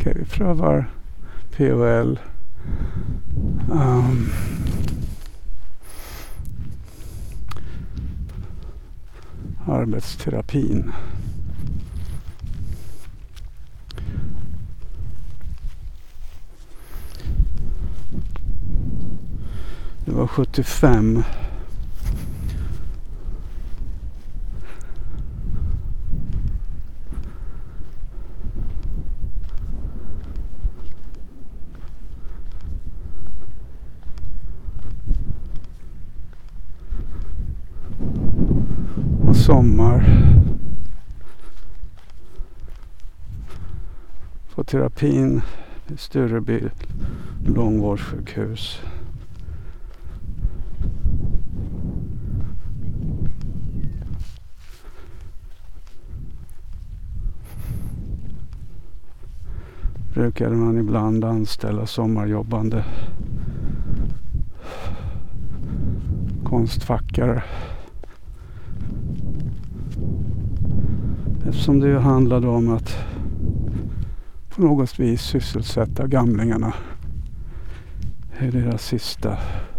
Okej, vi prövar POL. Arbetsterapin. Det var 75. Och sommar. På terapin i Stureby långvårdssjukhus. Brukade man ibland anställa sommarjobbande konstfackare. Eftersom det handlade om att på något vis sysselsätta gamlingarna i deras sista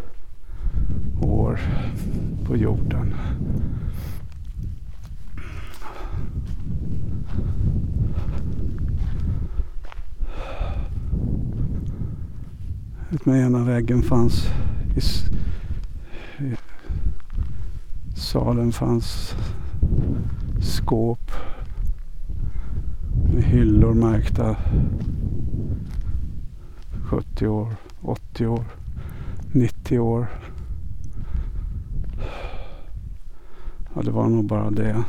år på jorden. Med ena väggen fanns i salen fanns skåp med hyllor märkta 70 år, 80 år, 90 år. Ja, det var nog bara det.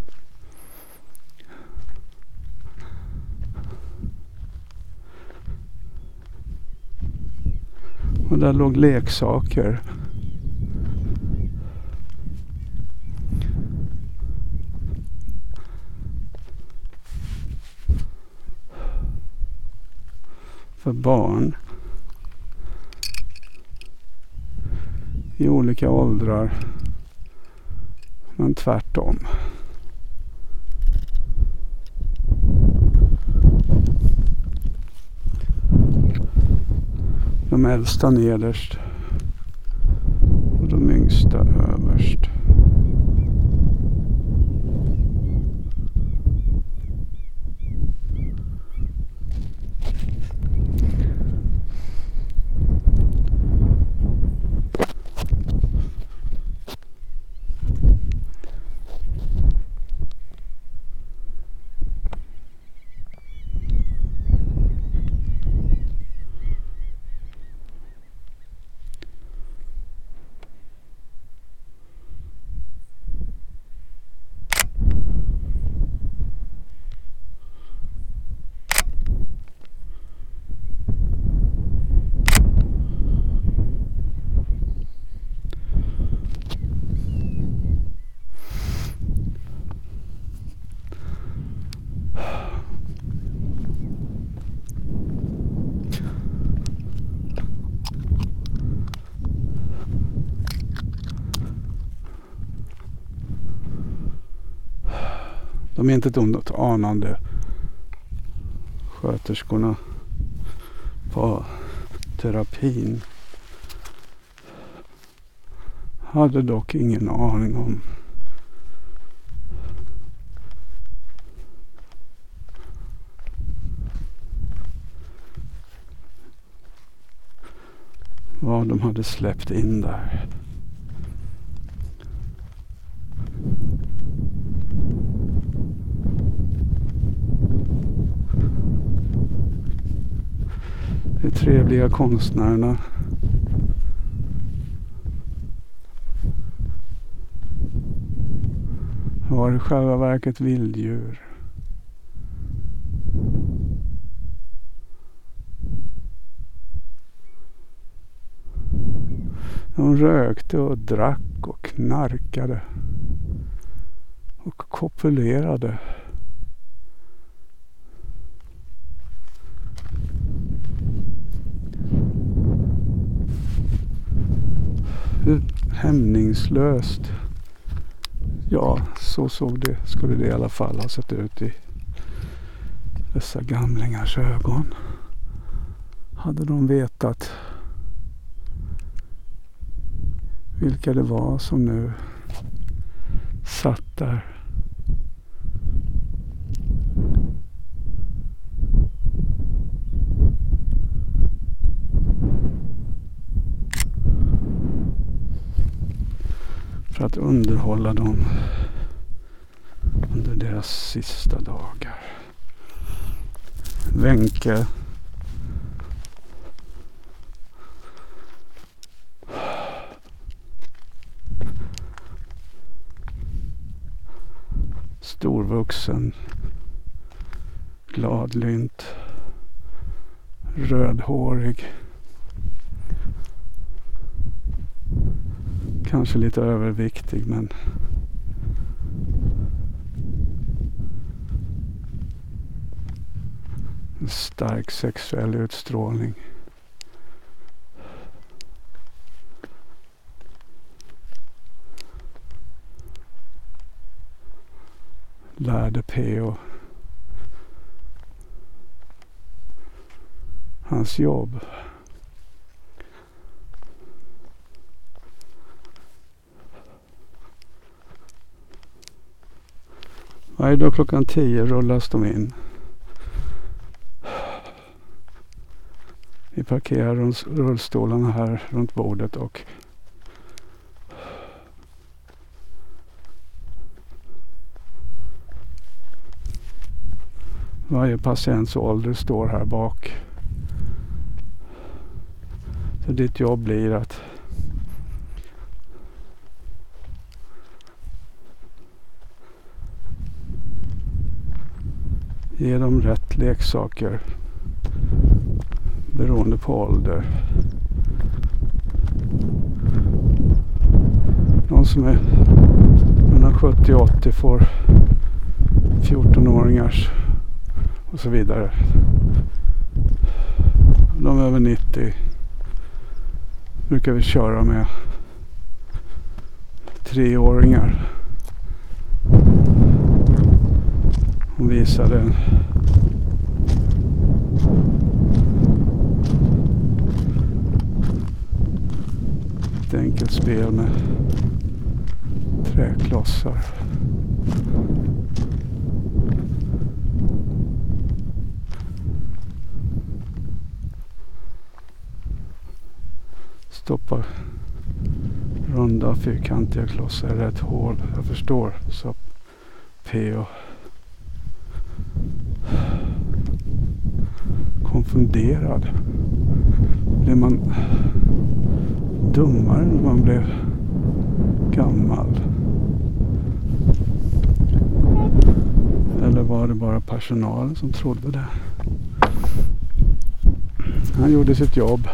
Och där låg leksaker. För barn. I olika åldrar. Men tvärtom. De äldsta nederst och de yngsta överst. De är inte ett ont anande sköterskorna på terapin. Hade dock ingen aning om vad de hade släppt in där. De trevliga konstnärerna var i själva verket vilddjur. De rökte och drack och knarkade och kopulerade. Hämningslöst. Ja, så såg det, skulle det i alla fall ha sett ut i Dessa gamlingars ögon. Hade de vetat vilka det var som nu satt där. För att underhålla dem under deras sista dagar. Wenke storvuxen, gladlynt, rödhårig, kanske lite överviktig, men en stark sexuell utstrålning. Lärde P.O. hans jobb. Varje dag klockan 10 rullas de in. Vi parkerar rullstolarna här runt bordet och varje patients ålder står här bak. Så ditt jobb blir att ge dem rätt leksaker beroende på ålder. De som är mellan 70 och 80 får 14-åringars och så vidare. De över 90 brukar vi köra med 3-åringar. Hon visade ett enkelt spel med träklossar. Stoppa runda fyrkantiga klossar i rätt hål. Jag förstår, sa P.O. Konfunderad. Blev man dummare när man blev gammal? Eller var det bara personalen som trodde det? Han gjorde sitt jobb.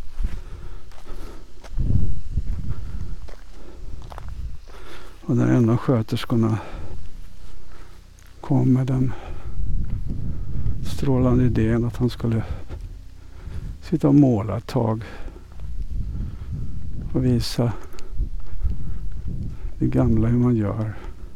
Och när en av sköterskorna kom med den strålande idén att han skulle sitta och måla ett tag och visa det gamla hur man gör.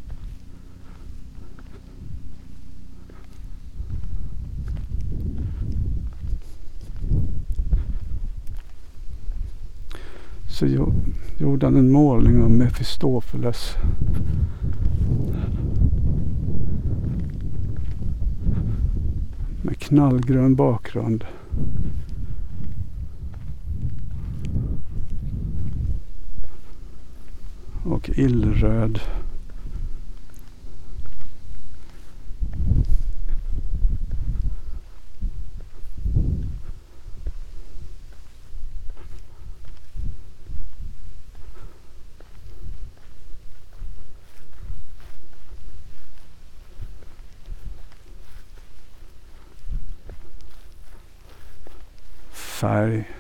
Så gjorde han en målning av Mefistofeles. Med knallgrön bakgrund. Och illröd. Färg.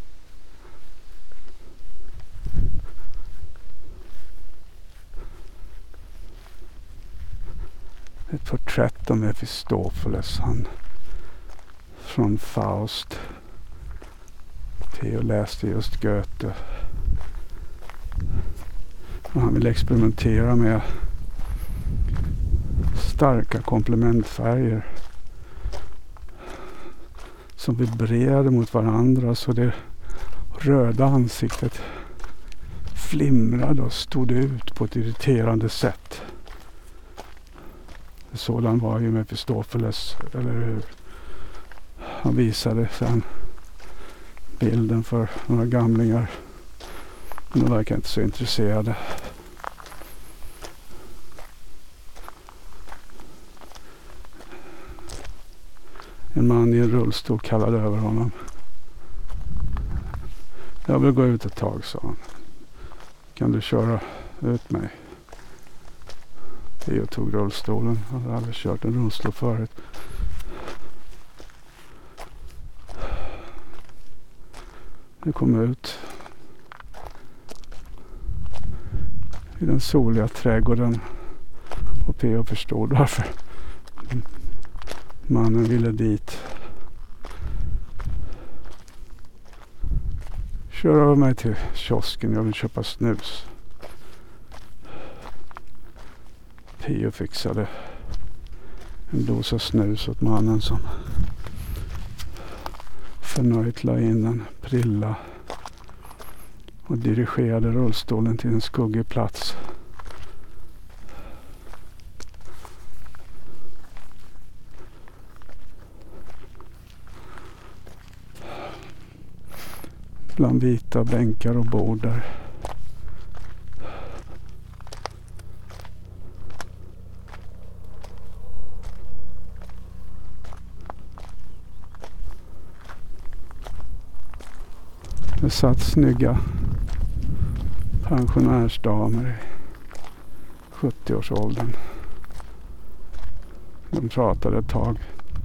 Ett porträtt av Mefistofeles, han från Faust. Theo läste just Goethe. Och han vill experimentera med starka komplementfärger som vibrerade mot varandra så det röda ansiktet flimrade och stod ut på ett irriterande sätt. Sådan var ju Mefistofeles, eller hur? Han visade sen bilden för några gamlingar. Men de verkar inte så intresserade. En man i en rullstol kallade över honom. Jag vill gå ut ett tag, sa han. Kan du köra ut mig? Jag tog rullstolen. Jag hade aldrig kört en rullstol förut. Jag kom ut i den soliga trädgården och P.O. förstod varför mannen ville dit. Kör över mig till kiosken, jag vill köpa snus. P.O. fixade en dosa snus åt mannen som förnöjt la in en prilla och dirigerade rullstolen till en skuggig plats. Bland vita bänkar och bord där. Det satt snygga pensionärsdamer i 70-årsåldern. De pratade ett tag.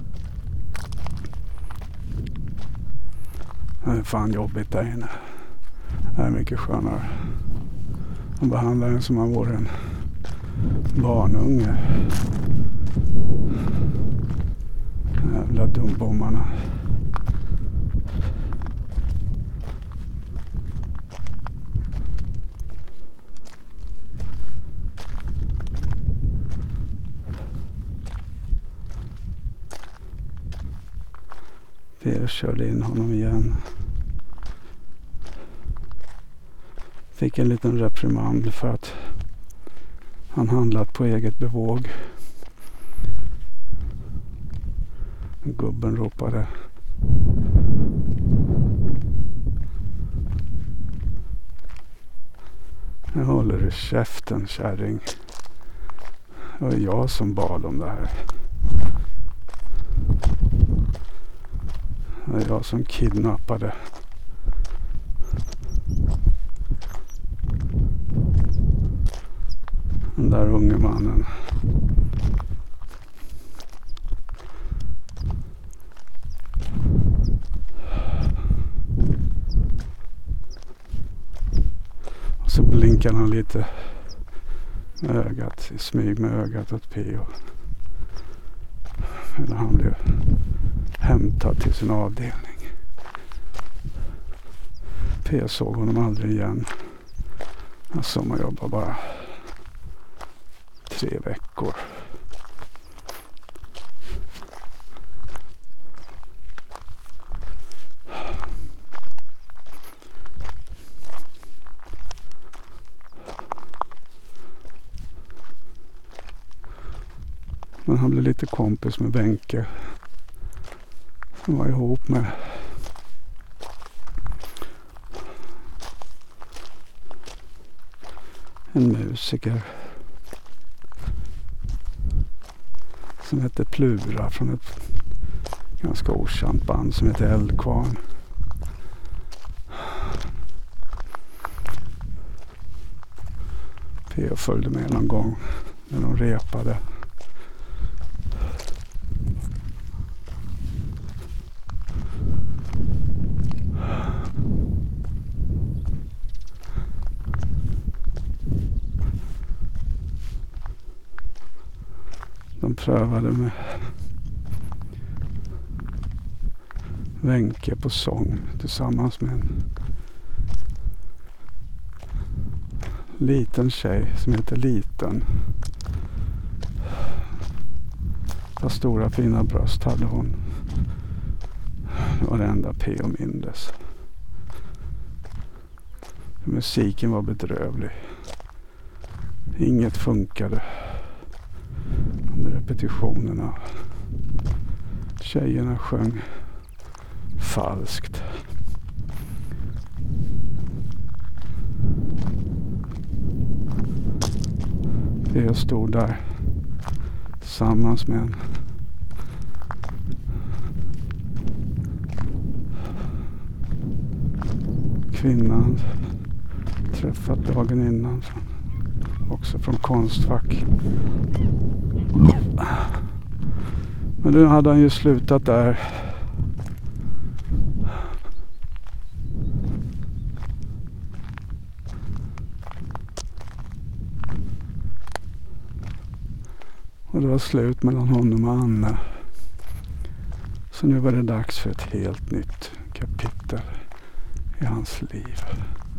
Det är fan jobbigt där inne. Det är mycket skönare. De behandlar en som om vore en barnunge. Jävla dumbommarna. Per körde in honom igen. Fick en liten reprimand för att han handlat på eget bevåg. Gubben ropade: nu håller du käften, kärring. Det var jag som bad om det här. Det var jag som kidnappade den där unge mannen. Och så blinkade han lite med ögat, i smyg med ögat åt P.O. Eller han blev hämtad till sin avdelning. P såg honom aldrig igen. Han sommarjobbade bara 3 veckor. Men han blev lite kompis med Benke. Han var ihop med en musiker som hette Plura från ett ganska okänt band som heter Eldkvarn. P.O. följde med någon gång när de repade. De prövade med Wenke på sång tillsammans med en liten tjej som heter Liten. Fast stora fina bröst hade hon. varenda P.O. mindes. Musiken var bedrövlig. Inget funkade under repetitionerna. Tjejerna sjöng falskt. Jag stod där tillsammans med en kvinnan träffat dagen innan, också från Konstfack. Men nu hade han ju slutat där. Och det var slut mellan honom och Anna. Så nu var det dags för ett helt nytt kapitel i hans liv.